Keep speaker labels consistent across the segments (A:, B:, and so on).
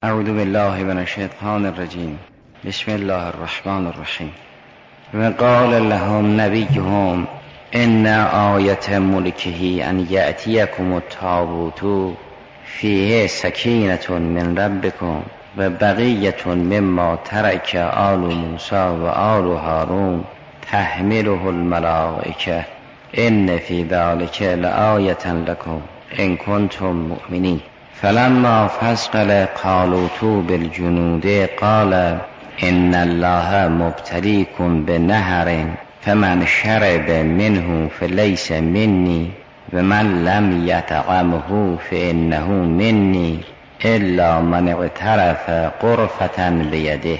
A: اعوذ بالله من الشیطان الرجیم. بسم الله الرحمن الرحیم. و قال لهم نبیهم ان آیة ملکه ان یأتیکم التابوت فیه سکینة من ربکم و بقیة مما ترک آل موسی و آل هارون تحمله الملائکه ان فی ذلک لآیة لکم ان کنتم مؤمنین. فلما فصل طالوت بالجنود قال ان الله مبتلیکم بنهر فمن شرب منه فلیس منی و من لم یطعمه فانه منی الا من اغترف غرفة بیده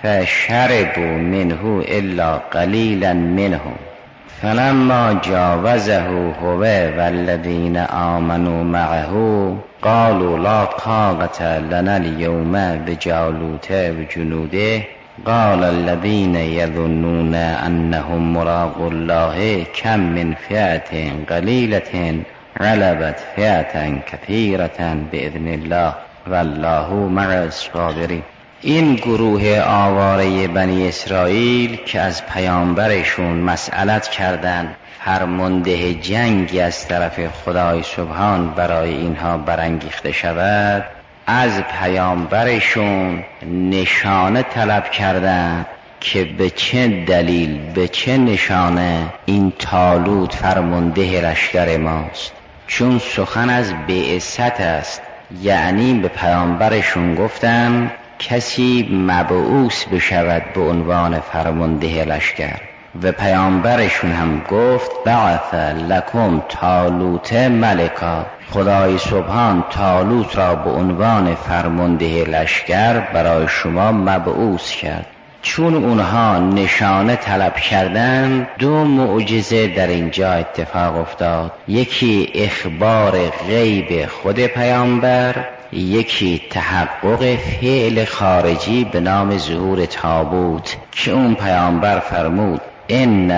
A: فشربوا منه الا قلیلا منهم. فلما جاوزه هو والذین آمنوا معه قالوا لا طاقة لنا اليوم بجالوت وجنوده قال الذين يظنون أنهم ملاقو الله كم من فئة قليلة غلبت فئة كثيرة بإذن الله والله مع الصابرين. این گروه آواره بنی اسرائیل که از پیامبرشون مسئلت کردند فرمانده جنگی از طرف خدای سبحان برای اینها برانگیخته شود، از پیامبرشون نشانه طلب کردند که به چه دلیل، به چه نشانه این طالوت فرمانده لشکر ماست. چون سخن از بعثت است، یعنی به پیامبرشون گفتن کسی مبعوث بشود به عنوان فرمانده لشکر و پیامبرشون هم گفت بعث لکم طالوت ملکا، خدای سبحان طالوت را به عنوان فرمانده لشکر برای شما مبعوث کرد. چون اونها نشانه طلب کردن، دو معجزه در اینجا اتفاق افتاد. یکی اخبار غیب خود پیامبر، یکی تحقق فعل خارجی به نام ظهور تابوت که اون پیامبر فرمود ان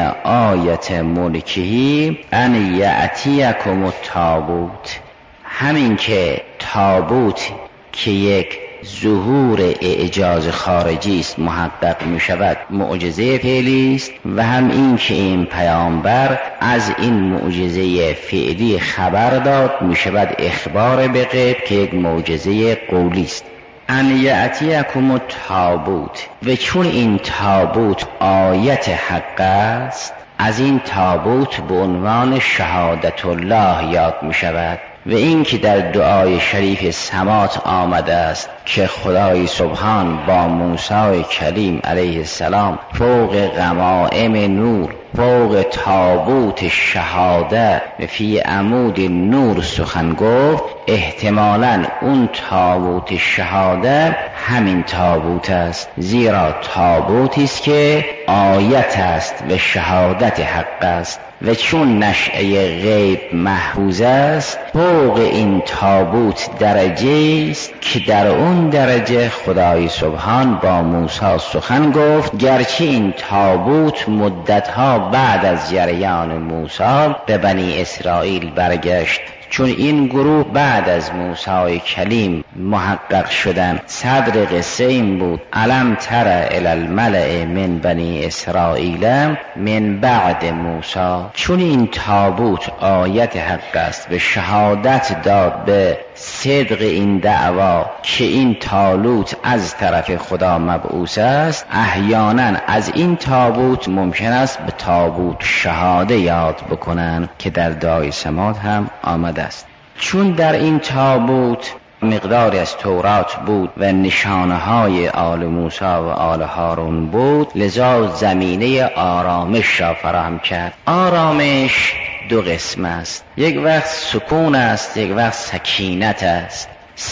A: آیة ملکه ان یأتیکم التابوت. همین که تابوت که یک ظهور اعجاز خارجی است محقق می شود، معجزه فعلی است، و هم این که این پیامبر از این معجزه فعلی خبر داد می شود اخبار به غیب که یک معجزه قولی است. ان یأتیکم التابوت، و چون این تابوت آیت حق است، از این تابوت به عنوان شهادت الله یاد می شود. و این که در دعای شریف سمات آمده است که خدای سبحان با موسی کلیم علیه السلام فوق غمائم نور، فوق تابوت شهاده فی عمود نور سخن گفت، احتمالاً اون تابوت شهاده همین تابوت است، زیرا تابوتی است که آیت است و شهادت حق است. و چون نشأه غیب محفوظ است، فوق این تابوت درجه است که در اون درجه خدای سبحان با موسی سخن گفت، گرچه این تابوت مدتها بعد از جریان موسی به بنی اسرائیل برگشت. چون این گروه بعد از موسی کلیم محقق شدن. صدر قصه این بود الم تر الی الملأ من بنی اسرائیل من بعد موسی. چون این تابوت آیت حق است و شهادت داد به صدق این دعوا که این طالوت از طرف خدا مبعوث است، احیانا از این تابوت ممکن است به تابوت شهاده یاد بکنن که در دعای سمات هم آمده است. چون در این تابوت مقداری از تورات بود و نشانه های آل موسی و آل هارون بود، لذا زمینه آرامش را فراهم کرد. آرامش دو قسم است، یک وقت سکون است، یک وقت سکینت است.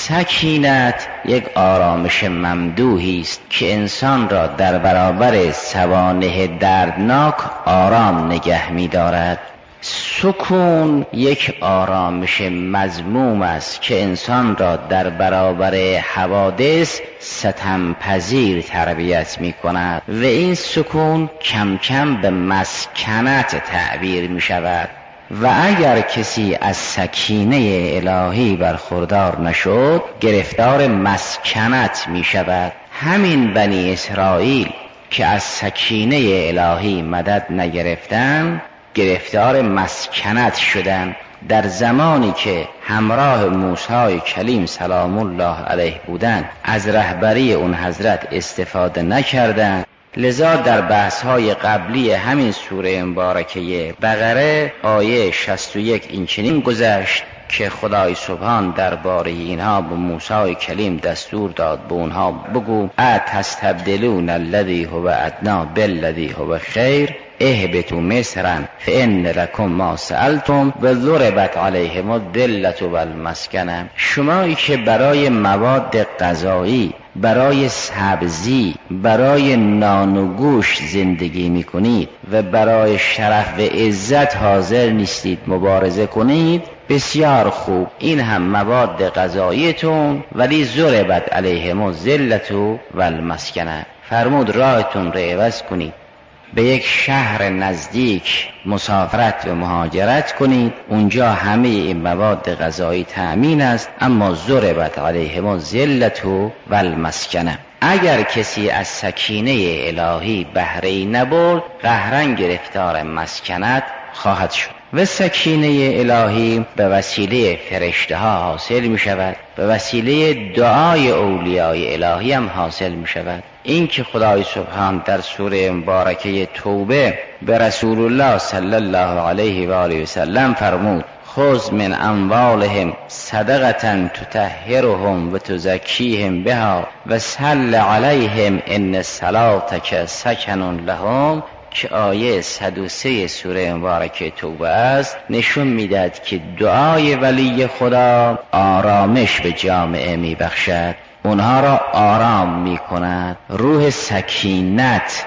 A: سکینت یک آرامش ممدوحی است که انسان را در برابر سوانح دردناک آرام نگه می دارد. سکون یک آرامش مذموم است که انسان را در برابر حوادث ستم پذیر تربیت می کند و این سکون کم کم به مسکنت تعبیر می شود. و اگر کسی از سکینه الهی برخوردار نشد گرفتار مسکنت می شود. همین بنی اسرائیل که از سکینه الهی مدد نگرفتن گرفتار مسکنت شدن. در زمانی که همراه موسی کلیم سلام الله علیه بودند از رهبری اون حضرت استفاده نکردند. لذا در بحث‌های قبلی همین سوره مبارکه بقره آیه 61 این چنین گذشت که خدای سبحان درباره اینها به موسی کلیم دستور داد به اونها بگو اتستبدلون الذی هو ادنی بالذی هو خیر اهبطوا مصرا فان لکم ما سألتم و ضربت علیهم الذلة والمسکنه. شمایی که برای مواد غذایی، برای سبزی، برای نان و گوشت زندگی میکنید و برای شرف و عزت حاضر نیستید مبارزه کنید، بسیار خوب، این هم مواد غذاییتون، ولی ضربت علیهم الذلة والمسکنه. فرمود راهتون رو عوض کنید، به یک شهر نزدیک مسافرت و مهاجرت کنید، اونجا همه این مواد غذایی تأمین است، اما ضربت علیهم الذلة والمسکنه. اگر کسی از سکینه الهی بهره نبرد قهرا گرفتار مسکنت خواهد شد و سکینه الهی به وسیله فرشته ها حاصل می شود، به وسیله دعای اولیای الهی هم حاصل می شود. این که خدای سبحان در سوره مبارکه توبه به رسول الله صلی الله علیه و آله و سلم فرمود خذ من اموالهم صدقة تطهرهم و تزکیهم بها و صل علیهم ان صلاتک سکن لهم، که آیه 103 سوره مبارکه توبه است، نشون میدهد که دعای ولی خدا آرامش به جامعه میبخشد، اونها را آرام میکند، روح سکینت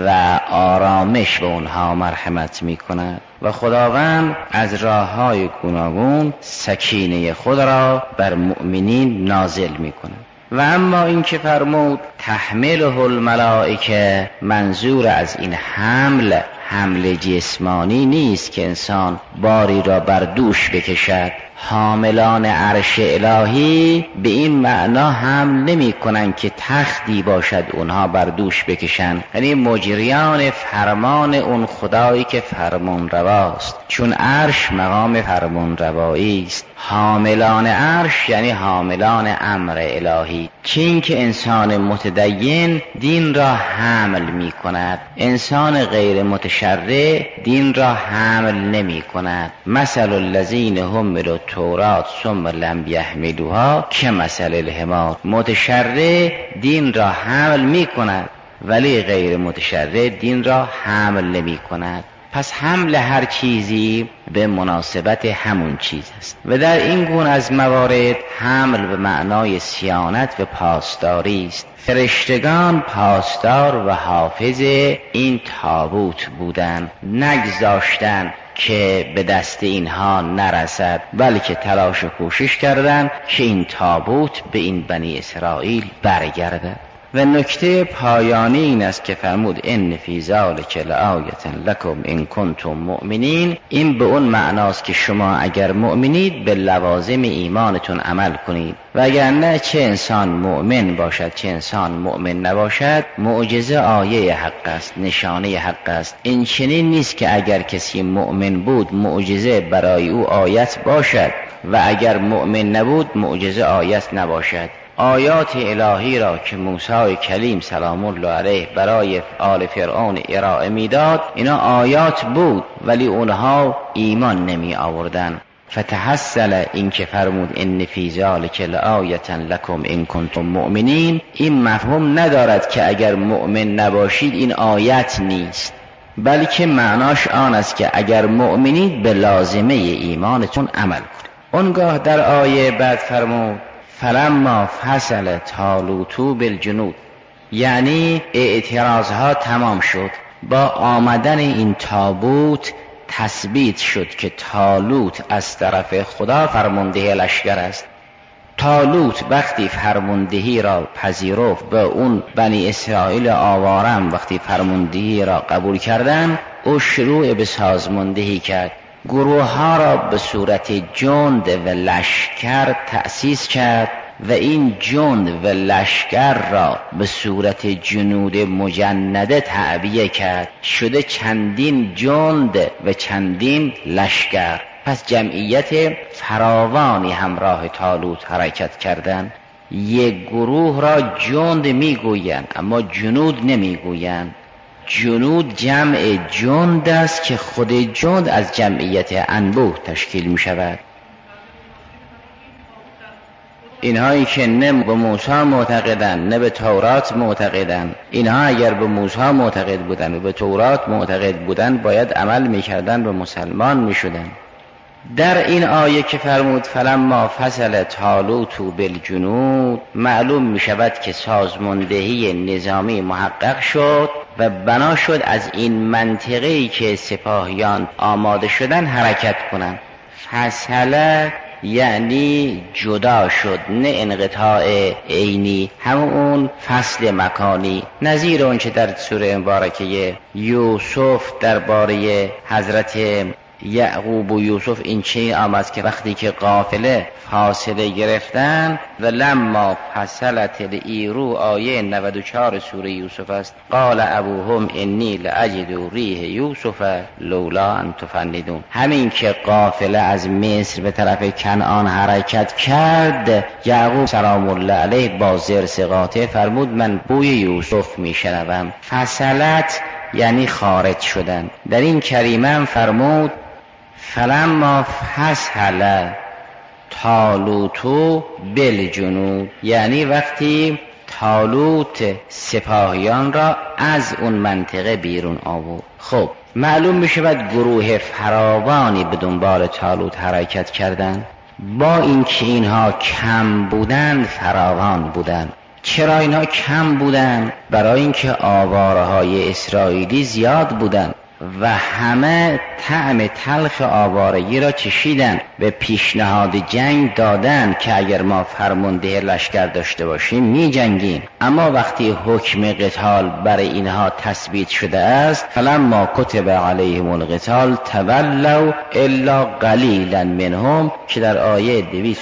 A: و آرامش به اونها مرحمت میکند و خداوند از راههای گوناگون سکینه خود را بر مؤمنین نازل میکند. و اما این که فرمود تحمله الملائکه، منظور از این حمل جسمانی نیست که انسان باری را بر دوش بکشد. حاملان عرش الهی به این معنا حمل نمی کنند که تختی باشد اونها بر دوش بکشند، یعنی مجریان فرمان اون خدایی که فرمان رواست، چون عرش مقام فرمان روایی است. حاملان عرش یعنی حاملان امر الهی، چین که انسان متدین دین را حمل می کند، انسان غیر متشرع دین را حمل نمی کند. مثل الذین حملوا التوراة ثم لم یحملوها کمثل الحمار. متشرع دین را حمل می کند ولی غیر متشرع دین را حمل نمی کند. پس حمل هر چیزی به مناسبت همون چیز است و در این گونه از موارد حمل به معنای صیانت و پاسداری است. فرشتگان پاسدار و حافظ این تابوت بودند، نگذاشتند که به دست اینها نرسد، بلکه تلاش و کوشش کردند که این تابوت به این بنی اسرائیل برگردد. و نکته پایانی این است که فرمود ان فی ذلک لآیة لکم ان کنتم مؤمنین. این به اون معناست که شما اگر مؤمنید به لوازم ایمانتون عمل کنید و اگر نه، چه انسان مؤمن باشد چه انسان مؤمن نباشد، معجزه آیه حق است، نشانه حق است. این چنین نیست که اگر کسی مؤمن بود معجزه برای او آیت باشد و اگر مؤمن نبود معجزه آیت نباشد. آیات الهی را که موسی کلیم سلام الله علیه برای آل فرعون ارائه میداد، اینا آیات بود ولی اونها ایمان نمی آوردن. فتحصل این که فرمود ان فی ذلک لآیة لکم ان کنتم مؤمنین، این مفهوم ندارد که اگر مؤمن نباشید این آیت نیست، بلکه معناش آن است که اگر مؤمنید به لازمه ایمانتون عمل کنید. اونگاه در آیه بعد فرمود فلما فصل طالوت بالجنود، یعنی اعتراضها تمام شد. با آمدن این تابوت تثبیت شد که طالوت از طرف خدا فرمانده لشکر است. طالوت وقتی فرماندهی را پذیرفت و اون بنی اسرائیل آوارم وقتی فرماندهی را قبول کردن، او شروع به سازماندهی کرد. گروه ها را به صورت جند و لشکر تأسیس کرد و این جند و لشکر را به صورت جنود مجنده تعبیه کرد، شده چندین جند و چندین لشکر. پس جمعیت فراوانی همراه طالوت حرکت کردند. یک گروه را جند میگویند اما جنود نمیگویند. جنود جمع جند است که خود جند از جمعیت انبوه تشکیل می شود. اینهایی که نه به موسی معتقدند نه به تورات معتقدند، اینها اگر به موسی معتقد بودند و به تورات معتقد بودند باید عمل میکردند و مسلمان میشدند. در این آیه که فرمود فلما فصل طالوت بالجنود، معلوم می شود که سازماندهی نظامی محقق شد و بنا شد از این منطقه‌ای که سپاهیان آماده شدن حرکت کنند. فصل یعنی جدا شد، نه انقطاع عینی، همون فصل مکانی، نظیر اون چه در سوره مبارکه یوسف درباره حضرت یعقوب و یوسف این چه آمد که وقتی که قافله فاصله گرفتن و لما فصلت الایرو، آیه 94 سوره یوسف است، قال ابوهم انی لاجد ریح یوسف لولا ان تفندون. همین که قافله از مصر به طرف کنعان حرکت کرد، یعقوب سلام الله علیه با زرس قاطع فرمود من بوی یوسف میشنوم. فصلت یعنی خارج شدن. در این کریمه فرمود فلما فصل طالوت بالجنود، یعنی وقتی طالوت سپاهیان را از اون منطقه بیرون آورد. خب معلوم می شود گروه فراوانی به دنبال طالوت حرکت کردند. با اینکه اینها کم بودند فراوان بودند. چرا اینها کم بودند؟ برای اینکه آواره‌های اسرائیلی زیاد بودند و همه طعم تلخ آوارگی را چشیدن و پیشنهاد جنگ دادن که اگر ما فرمانده لشکر داشته باشیم می جنگیم. اما وقتی حکم قتال برای اینها تثبیت شده است، فلما کتب علیهم القتال تولوا الا قلیلا منهم، که در آیه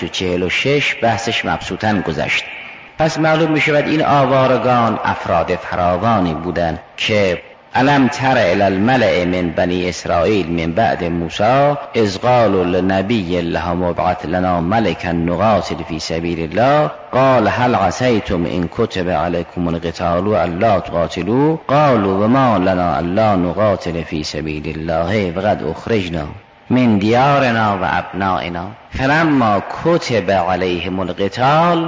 A: 246 بحثش مبسوطاً گذشت. پس معلوم می شود این آوارگان افراد فراوانی بودند که الم تر الی الملأ من بنی اسرائیل من بعد موسی اذ قالوا لنبی لهم ابعث لنا ملکا نقاتل فی سبیل الله قال هل عصیتم ان کتب علیکم القتال الا تقاتلوا قالوا وما لنا الا نقاتل فی سبیل الله وقد اخرجنا من دیارنا و ابنائنا فلما کتب علیهم القتال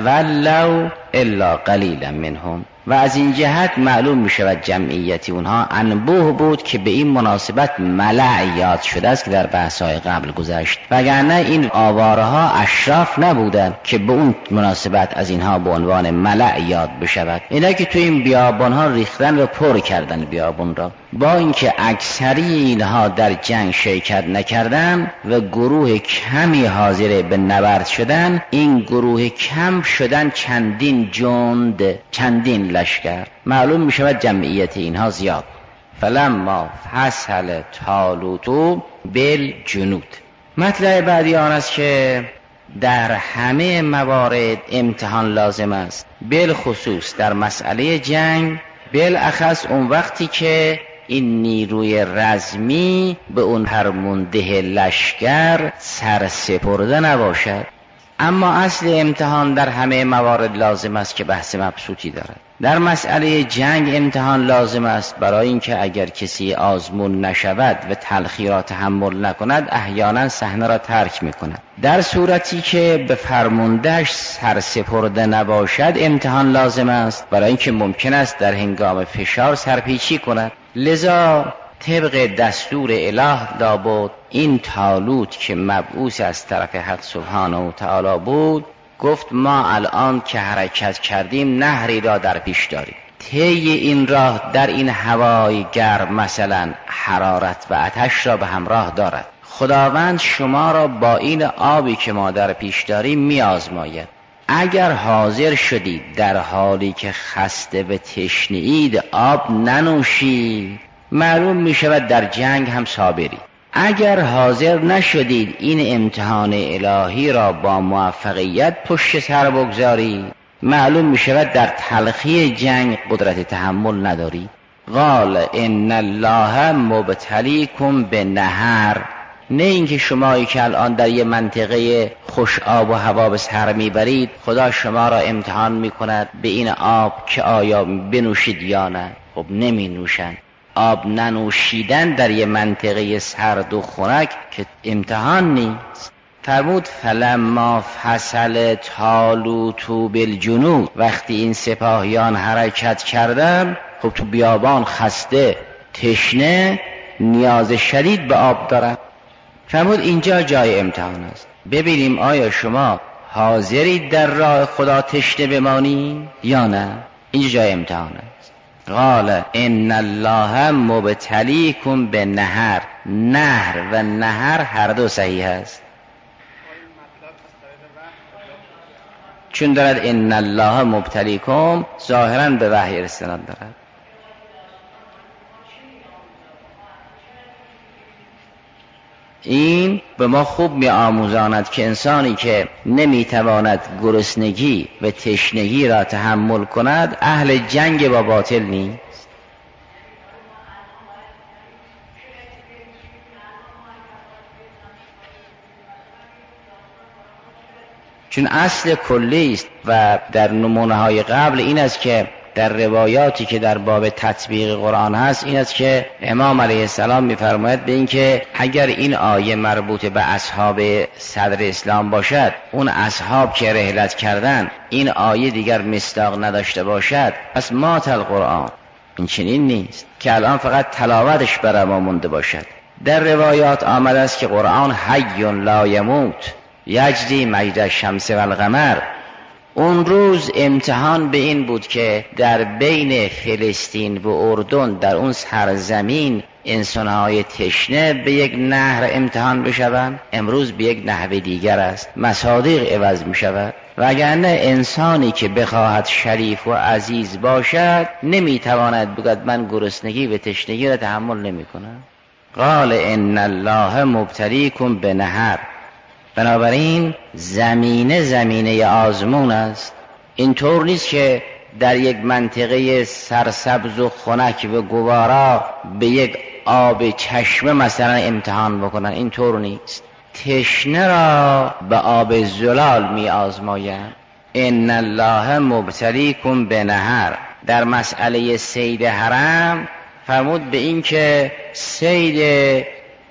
A: تولوا الا قلیلا منهم. و از این جهت معلوم می شود جمعیتی اونها انبوه بود که به این مناسبت ملع یاد شده است که در بحث‌های قبل گذشت، وگرنه این آوارها اشراف نبودند که به اون مناسبت از اینها به عنوان ملع یاد بشود. اینا که تو این بیابانها ریختن و پر کردن بیابان را، با اینکه اکثری اینها در جنگ شرکت نکردند و گروه کمی حاضر به نبرد شدن، این گروه کم شدن چندین جند، چندین لشکر. معلوم می شود جمعیت اینها زیاد. فلما فصل طالوت بالجنود. مطلب بعدی آن است که در همه موارد امتحان لازم است، بالخصوص در مسئله جنگ، بالاخص اون وقتی که این نیروی رزمی به اون فرمانده لشکر سرسپرده نباشد. اما اصل امتحان در همه موارد لازم است که بحث مبسوطی دارد. در مسئله جنگ امتحان لازم است برای اینکه اگر کسی آزمون نشود و تلخی را تحمل نکند احیانا صحنه را ترک میکند. در صورتی که به فرماندهش سرسپرده نباشد امتحان لازم است برای اینکه ممکن است در هنگام فشار سرپیچی کند. لذا طبق دستور اله لابد این طالوت که مبعوث از طرف حق سبحانه و تعالی بود گفت ما الان که حرکت کردیم نهری را در پیش داریم. طی این راه در این هوای گرم مثلا حرارت و آتش را به همراه دارد. خداوند شما را با این آبی که ما در پیش داریم می آزماید. اگر حاضر شدید در حالی که خسته و تشنه‌اید آب ننوشید، معلوم می شود در جنگ هم صابری. اگر حاضر نشدید این امتحان الهی را با موفقیت پشت سر بگذارید، معلوم می شود در تلخی جنگ قدرت تحمل ندارید. قال ان الله مبتلیکم بنهر، نه اینکه شمایی که الان در یه منطقه خوش آب و هوا به سر میبرید خدا شما را امتحان میکند به این آب که آیا بنوشید یا نه. خب نمی نوشند. آب ننوشیدن در یه منطقه سرد و خنک که امتحان نیست. فرمود فلما فصل طالوت بالجنود، وقتی این سپاهیان حرکت کردن، خب تو بیابان خسته تشنه نیاز شدید به آب دارن. فرمود اینجا جای امتحان است، ببینیم آیا شما حاضرید در راه خدا تشنه بمانی یا نه. اینجا جای امتحان است. قال ان الله مبتلیکم بنهر، نهر و نهر هر دو صحیح است، چون دارد ان الله مبتلیکم ظاهرا به وحی استناد دارد. این به ما خوب می آموزاند که انسانی که نمی تواند گرسنگی و تشنگی را تحمل کند اهل جنگ با باطل نیست. چون اصل کلی است و در نمونه های قبل این است که در روایاتی که در باب تطبیق قرآن هست این است که امام علیه السلام می‌فرماید به این که اگر این آیه مربوط به اصحاب صدر اسلام باشد، اون اصحاب که رحلت کردن این آیه دیگر مصداق نداشته باشد، پس مات القرآن. این چنین نیست که الان فقط تلاوتش برای ما مونده باشد. در روایات آمده است که قرآن حی لا یموت یجری مجد الشمس و القمر. اون روز امتحان به این بود که در بین فلسطین و اردن در اون سرزمین انسانهای تشنه به یک نهر امتحان بشوند. امروز به یک نحو دیگر است، مصادیق عوض می شود. وگرنه انسانی که بخواهد شریف و عزیز باشد نمی تواند بگوید من گرسنگی و تشنگی را تحمل نمی کنم. قال ان الله مبتلیکم بنهر. بنابراین زمینه آزمون است. اینطور نیست که در یک منطقه سرسبز و خنک و گوارا به یک آب چشمه مثلا امتحان بکنن، اینطور نیست. تشنه را به آب زلال می آزمایند. ان الله مبتلیکم بنهر. در مسئله صید حرم فرمود به این که صید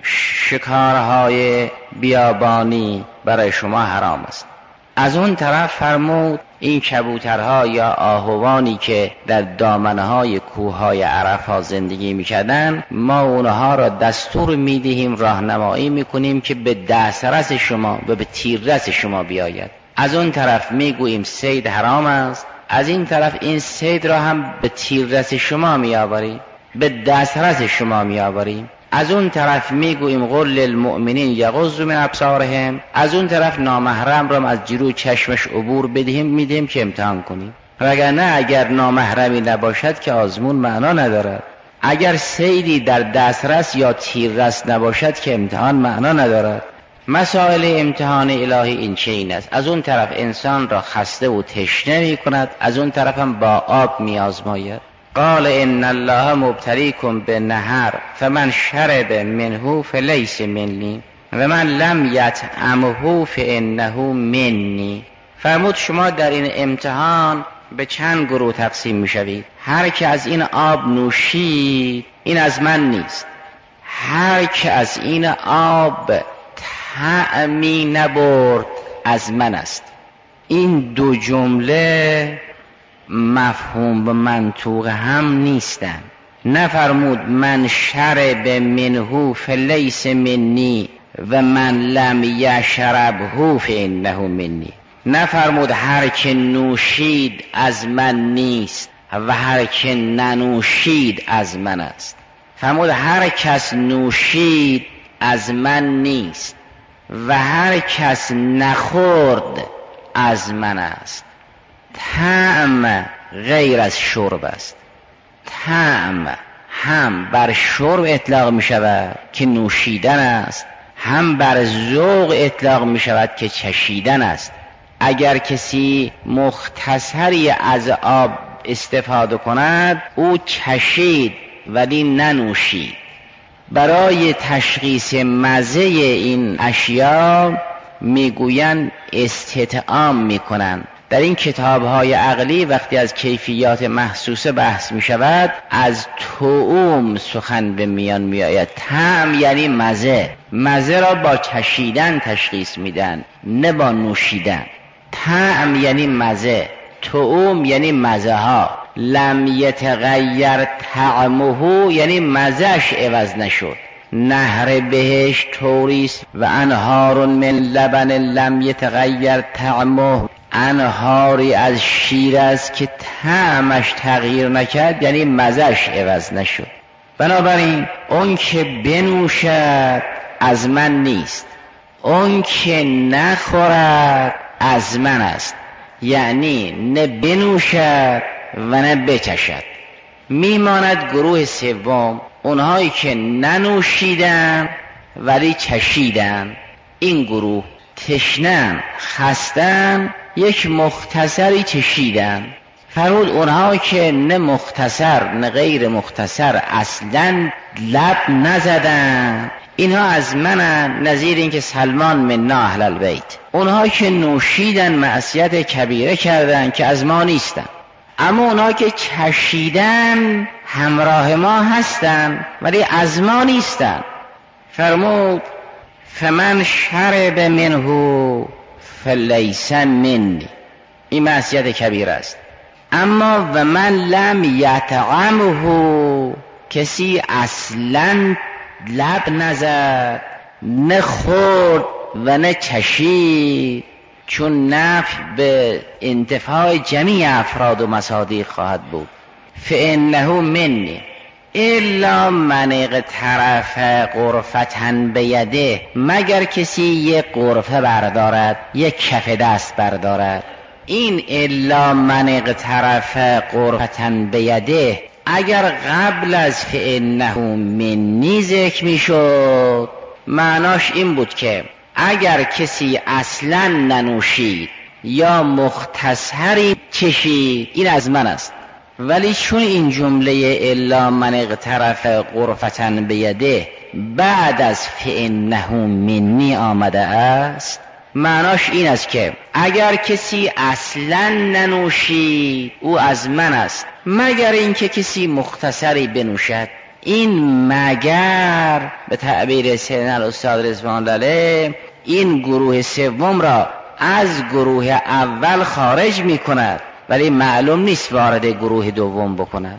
A: شکارهای بیابانی برای شما حرام است. از اون طرف فرمود این کبوترها یا آهوانی که در دامنهای کوههای عرفات زندگی میکردن، ما اونها را دستور میدهیم، راهنمایی میکنیم که به دسترس شما و به تیررس شما بیاید. از اون طرف میگوییم صید حرام است، از این طرف این صید را هم به تیررس شما میآوریم، به دسترس شما میآوریم. از اون طرف میگوییم قل للمؤمنین یغضوا من ابصارهم، از اون طرف نامحرم را از جلوی چشمش عبور بدهیم، میدیم که امتحان کنیم. وگرنه اگر نامحرمی نباشد که آزمون معنا ندارد. اگر صیدی در دسترس یا تیررس نباشد که امتحان معنا ندارد. مسائل امتحان الهی این چنین است. از اون طرف انسان را خسته و تشنه میکند، از اون طرف هم با آب میآزماید. قال ان الله مبتلیکم بنهر فمن شرب منه فلیس منی و من لم یطعمه فانه منی. فرمود شما در این امتحان به چند گروه تقسیم میشوید. هر که از این آب نوشید این از من نیست، هر که از این آب طعمی نبرد از من است. این دو جمله مفهوم و منطوق هم نیستن. نفرمود من شرب منه فلیس منی و من لم یشربه فانه منی. نفرمود هر که نوشید از من نیست و هر که ننوشید از من است. فرمود هر کس نوشید از من نیست و هر کس نخورد از من است. طعم غیر از شرب است. طعم هم بر شرب اطلاق می شود که نوشیدن است، هم بر ذوق اطلاق می شود که چشیدن است. اگر کسی مختصری از آب استفاده کند او چشید ولی ننوشید. برای تشخیص مزه این اشیاء میگویند استطعام میکنند. در این کتاب‌های عقلی وقتی از کیفیات محسوسه بحث می شود از طعم سخن به میان می آید. طعم یعنی مزه، مزه را با چشیدن تشخیص میدن نه با نوشیدن. طعم یعنی مزه، طعم یعنی مزه ها. لم یتغیر طعمه یعنی مزهش عوض نشد. نهر بهشت طوریست و انهار من لبن لم یتغیر طعمه، انهاری از شیر است که طعمش تغییر نکرد یعنی مزهش عوض نشد. بنابراین اون که بنوشد از من نیست، اون که نخورد از من است. یعنی نه بنوشد و نه بچشد. میماند گروه سوم، اونهایی که ننوشیدن ولی چشیدن. این گروه تشنن، خستن، یک مختصری چشیدن. فرمود اونها که نه مختصر نه غیر مختصر اصلا لب نزدن، اینها از منن، نظیر این که سلمان منا اهل البیت. اونها که نوشیدن معصیت کبیره کردن که از ما نیستن. اما اونها که چشیدن همراه ما هستن ولی از ما نیستن. فرمود فمن شرب منه فلیس منی، این معصیت کبیره است. اما و من لم یطعمه، کسی اصلا لب نزد، نه خورد و نه چشید، چون نفع به انتفاع جمیع افراد و مصادیق خواهد بود. فانه منی الا من اغترف غرفة بیده، مگر کسی یک غرفه بردارد، یک کف دست بردارد. این الا من اغترف غرفة بیده اگر قبل از فانه منی ذکر میشد، معناش این بود که اگر کسی اصلا ننوشید یا مختصری چشید این از من است. ولی چون این جمله الا من اغترف غرفة بیده بعد از فانه منی آمده است، معناش این است که اگر کسی اصلا ننوشید او از من است، مگر اینکه کسی مختصری بنوشد. این مگر به تعبیر سیدنا الاستاد رضوان الله علیه این گروه سوم را از گروه اول خارج می کند، ولی معلوم نیست وارد گروه دوم بکند.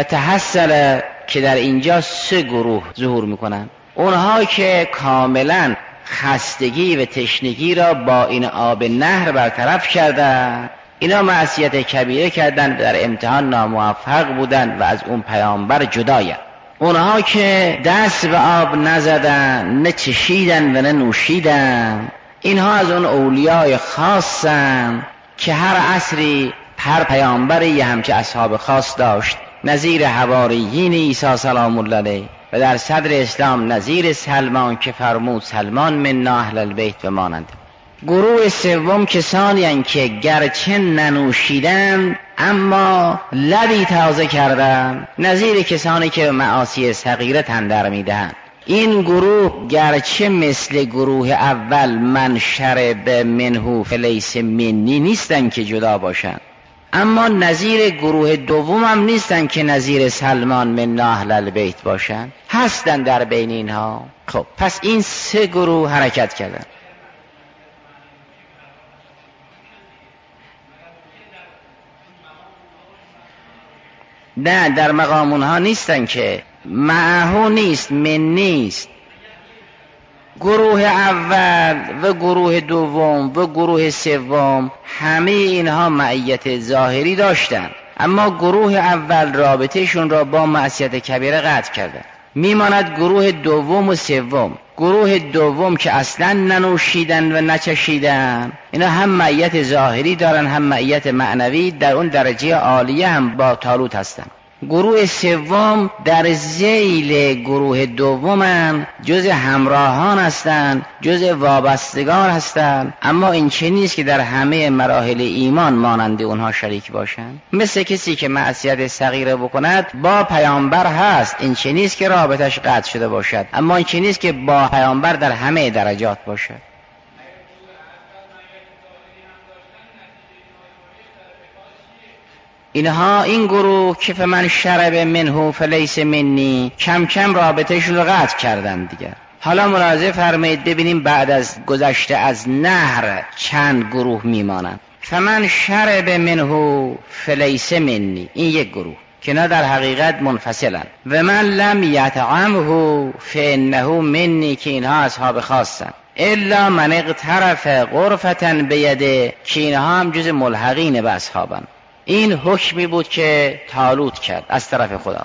A: فتحصل که در اینجا سه گروه ظهور می کنند. اونها که کاملا خستگی و تشنگی را با این آب نهر برطرف کردند، اینا معصیت کبیره کردند، در امتحان ناموفق بودند و از اون پیامبر جدایند. اونها که دست به آب نزدن، نه چشیدن و نه نوشیدن، اینها از اون اولیای خاصن که هر عصری هر پیامبری یه همچه اصحاب خاص داشت، نظیر حواریین عیسی سلام الله علیه، و در صدر اسلام نظیر سلمان که فرمود سلمان منا اهل البیت و مانند. گروه سوم کسانی هستند که گرچه ننوشیدن اما لبی تازه کردن، نظیر کسانی که معاصی صغیره تن در میدهند. این گروه گرچه مثل گروه اول من شرب منه فلیس منی نیستن که جدا باشن، اما نظیر گروه دوم هم نیستن که نظیر سلمان من اهل البیت باشن، هستن در بین اینها. خب پس این سه گروه حرکت کردن. نه در مقام اونها نیستن که معهو نیست، من نیست. گروه اول و گروه دوم و گروه سوم همه اینها معیت ظاهری داشتن، اما گروه اول رابطهشون را با معصیت کبیره قطع کردن. میماند گروه دوم و سوم. گروه دوم که اصلا ننوشیدن و نچشیدن، اینا هم معیت ظاهری دارن هم معیت معنوی، در اون درجه عالیه هم با طالوت هستن. گروه سوم در ذیل گروه دومن، جز همراهان هستند، جز وابستگان هستند، اما این چه نیست که در همه مراحل ایمان مانند اونها شریک باشند. مثل کسی که معصیت صغیره بکند با پیامبر هست، این چه نیست که رابطش قطع شده باشد، اما این چه نیست که با پیامبر در همه درجات باشد. اینها این گروه که فمن شرب منه فلیس منی کم کم رابطهشون رو قطع کردن دیگر. حالا ملاحظه فرمایید ببینیم بعد از گذشته از نهر چند گروه میمانند. فمن شرب منه فلیس منی، این یک گروه که نه در حقیقت منفصلن. و من لم یطعمه فانه منی، که اینها اصحاب خاصن. الا من اغترف غرفة بیده، که اینها هم جز ملحقین به اصحابن. این حکمی بود که طالوت کرد از طرف خدا.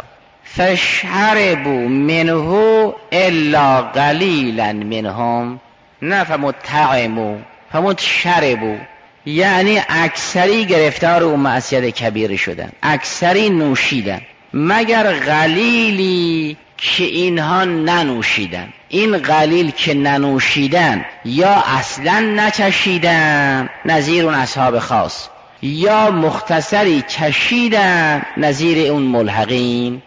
A: فشربوا منه الا قلیلا منهم، نه فمطعموا فمتشربوا، یعنی اکثری گرفتار اون معصیت کبیره شدن، اکثری نوشیدن، مگر قلیلی که اینها ننوشیدن. این قلیل که ننوشیدن یا اصلا نچشیدن نظیر اون اصحاب خاص، یا مختصری چشیدن نظیر اون ملحقین.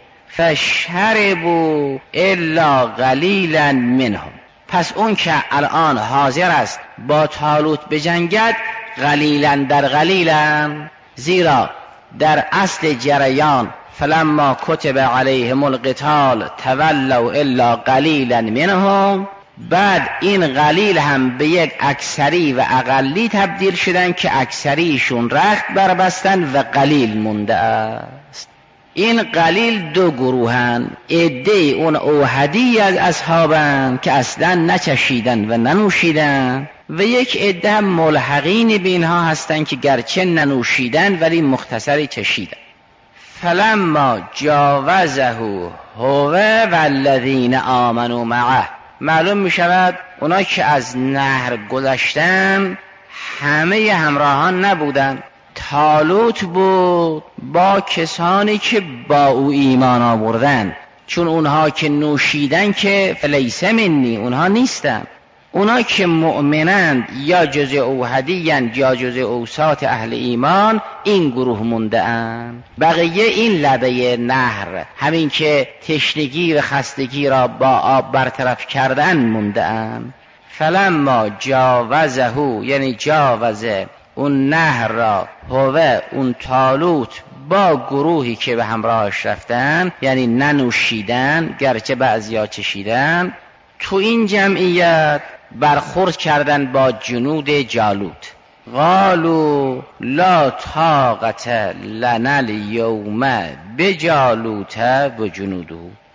A: فشربوا الا قلیلا منهم، پس اون که الان حاضر است با طالوت بجنگد قلیلا در قلیلا، زیرا در اصل جریان فلما کتب علیهم القتال تولوا الا قلیلا منهم، بعد این قلیل هم به یک اکثری و اقلی تبدیل شدن که اکثریشون رخت بربستن و قلیل مونده است. این قلیل دو گروهن، عده اون اوحدی از اصحابن که اصلا نچشیدن و ننوشیدن، و یک عده هم ملحقین به اینها هستن که گرچه ننوشیدن ولی مختصری چشیدن. فلما جاوزه هو والذین آمنوا معه، معلوم می شود اونا که از نهر گذشتن همه همراهان نبودن. طالوت بود با کسانی که با او ایمان آوردن، چون اونها که نوشیدن که فلیس منی، اونها نیستن. اونا که مؤمنند یا جز اوحدیان یا جز اوساط اهل ایمان، این گروه مونده اند. بقیه این لبه نهر، همین که تشنگی و خستگی را با آب برطرف کردن، مونده اند. فلما جاوزه، یعنی جاوزه اون نهر را، هو اون طالوت با گروهی که به همراهش رفتن، یعنی ننوشیدن گرچه بعضیا چشیدن، تو این جمعیت برخورد کردن با جنود جالوت. قالوا لا طاقت لنا اليوم بجالوت و جنوده،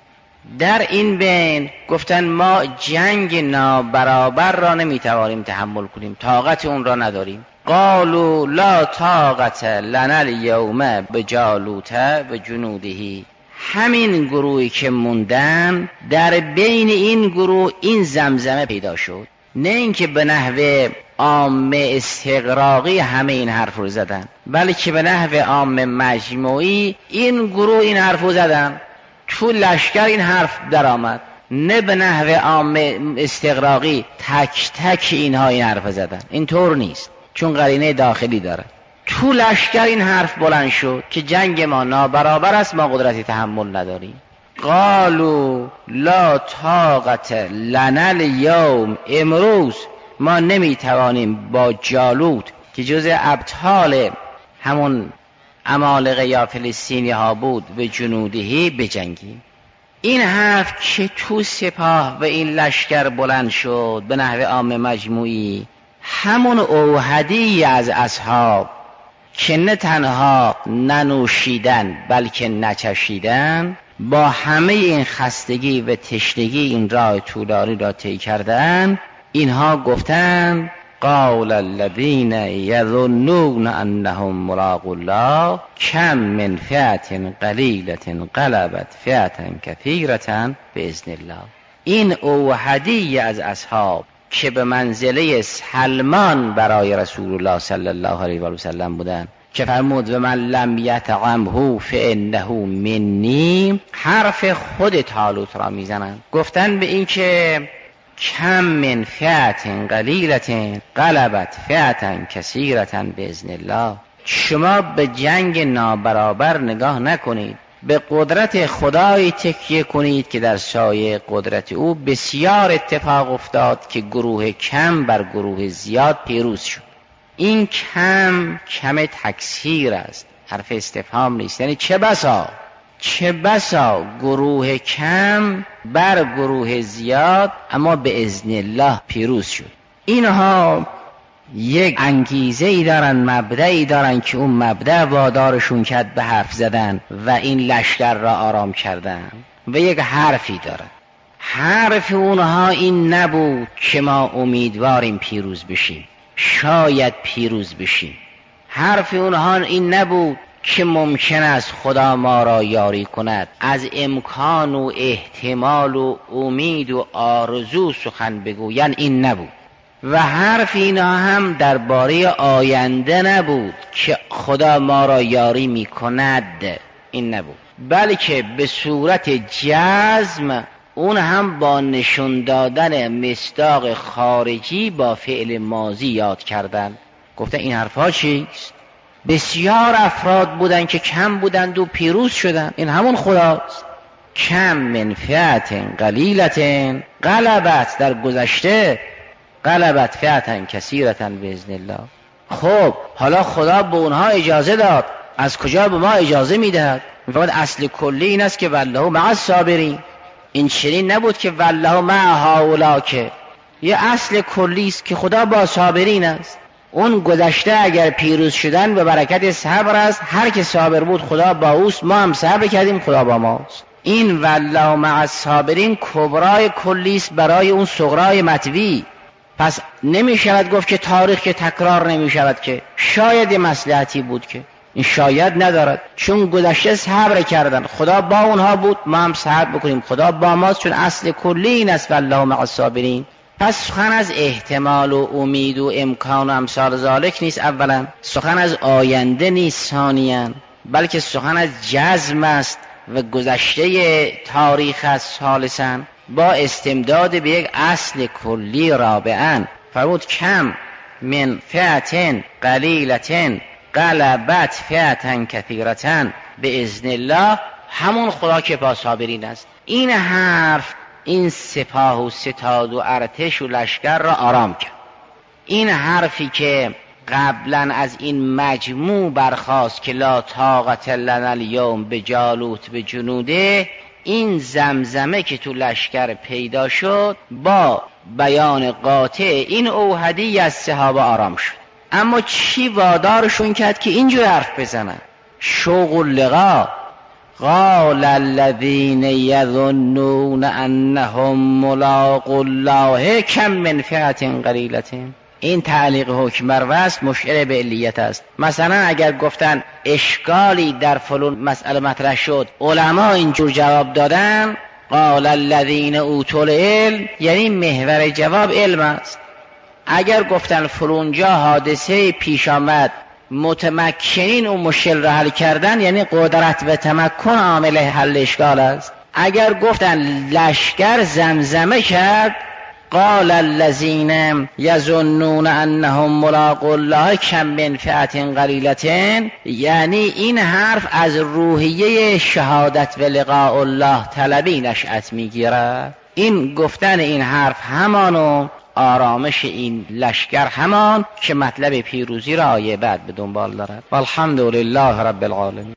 A: در این بین گفتن ما جنگ نابرابر را نمیتوانیم تحمل کنیم، طاقت اون را نداریم. قالوا لا طاقت لنا اليوم بجالوت و جنوده، همین گروهی که موندن در بین این گروه این زمزمه پیدا شد، نه اینکه به نحو عام استغراقی همه این حرف رو زدن، بلکه به نحو عام مجموعی این گروه این حرف رو زدن، تو لشکر این حرف در آمد، نه به نحو عام استغراقی تک تک اینها این حرف زدن. این طور نیست، چون قرینه داخلی داره. تو لشکر این حرف بلند شد که جنگ ما نابرابر است، ما قدرتی تحمل نداریم. قالوا لا طاقت لنا اليوم، امروز ما نمیتوانیم با جالوت که جز ابطال همون عمالقه یا فلسطینی ها بود و جنودهی بجنگیم. این حرف که تو سپاه و این لشکر بلند شد به نحو عام مجموعی، همون اوحدی از اصحاب که نه تنها ننوشیدن بلکه نچشیدن، با همه این خستگی و تشنگی این راه طولانی را طی کردن، اینها گفتن قال الذين يظنون انهم ملاقو الله كم من فئة قلیلة غلبت فئة كثیرة باذن الله. این اوحدی از اصحاب که به منزله سلمان برای رسول الله صلی الله علیه و سلم بودن، که فرمود و من لم یطعمه فانه منی، حرف خود طالوت را میزنند. گفتن به این که کم من فئة قلیلة غلبت فئة کثیرة باذن الله. شما به جنگ نابرابر نگاه نکنید، به قدرت خدای تکیه کنید که در سایه قدرت او بسیار اتفاق افتاد که گروه کم بر گروه زیاد پیروز شد. این کم تکثیر است، حرف استفهام نیست. یعنی چه بسا گروه کم بر گروه زیاد اما به اذن الله پیروز شد. اینها یک انگیزه ای دارن، مبدعی دارن که اون مبدع وادارشون کرد به حرف زدن و این لشکر را آرام کردن و یک حرفی دارن. حرف اونها این نبود که ما امیدواریم پیروز بشیم، شاید پیروز بشیم. حرف اونها این نبود که ممکن است خدا ما را یاری کند. از امکان و احتمال و امید و آرزو سخن بگوین این نبود. و حرف اینا هم درباره آینده نبود که خدا ما را یاری می کند، این نبود، بلکه به صورت جزم اون هم با نشون دادن مصداق خارجی با فعل ماضی یاد کردن. گفته این حرفها چیست؟ بسیار افراد بودن که کم بودند و پیروز شدن، این همون خداست. کم من فئة قلیلة غلبت، در گذشته غلبت فئة کثیرة باذن الله. خب حالا خدا به اونها اجازه داد، از کجا به ما اجازه میدهد؟ میفرماید اصل کلی این است که والله مع الصابرین. این چنین نبود که والله مع هؤلاء، که یه اصل کلی است که خدا با صابرین است. اون گذشته اگر پیروز شدن به برکت صبر است، هر که صابر بود خدا با اوست، ما هم صبر کردیم خدا با ماست. این والله مع الصابرین کبرای کلی است برای اون صغرای مطوی. پس نمی شود گفت که تاریخ که تکرار نمی شود، که شاید مصلحتی بود، که این شاید ندارد، چون گذشته صبر کردن، خدا با اونها بود، ما هم صبر بکنیم، خدا با ماست، چون اصل کلی این است والله مع الصابرین. پس سخن از احتمال و امید و امکان و امثال ذالک نیست، اولا سخن از آینده نیست، ثانیاً بلکه سخن از جزم است و گذشته تاریخ است، ثالثاً با استمداد به یک اصل کلی، رابعاً فرمود کم من فئة قلیلة غلبت فئة کثیرة باذن الله، همون خدا که با صابرین است. این حرف این سپاه و ستاد و ارتش و لشکر را آرام کرد. این حرفی که قبلا از این مجموع برخاست که لا طاقت لنا الیوم بجالوت بجنوده، این زمزمه که تو لشکر پیدا شد با بیان قاطع این اوحدی از صحابه آرام شد. اما چی وادارشون کرد که اینجور حرف بزنن؟ شوق اللقا. قال الذين يظنون انهم ملاقو الله كم من فئة قلیلة. این تعلیق حکم بر وصل مشعر به علیت است. مثلا اگر گفتن اشکالی در فلان مسئله مطرح شد، علما اینجور جواب دادن، قال الذين اوتوا العلم، یعنی محور جواب علم است. اگر گفتن فلان جا حادثه پیش آمد، متمکنین و مشکل را حل کردن، یعنی قدرت و تمکن عامل حل اشکال است. اگر گفتن لشکر زمزمه کرد، قال الذين يظنون انهم ملاقو الله كم من فئة قلیلة، یعنی این حرف از روحیه شهادت و لقاء الله طلبی نشأت میگیرد. این گفتن این حرف همانو آرامش این لشکر همان که مطلب پیروزی را آیه بعد به دنبال دارد. والحمد لله رب العالمین.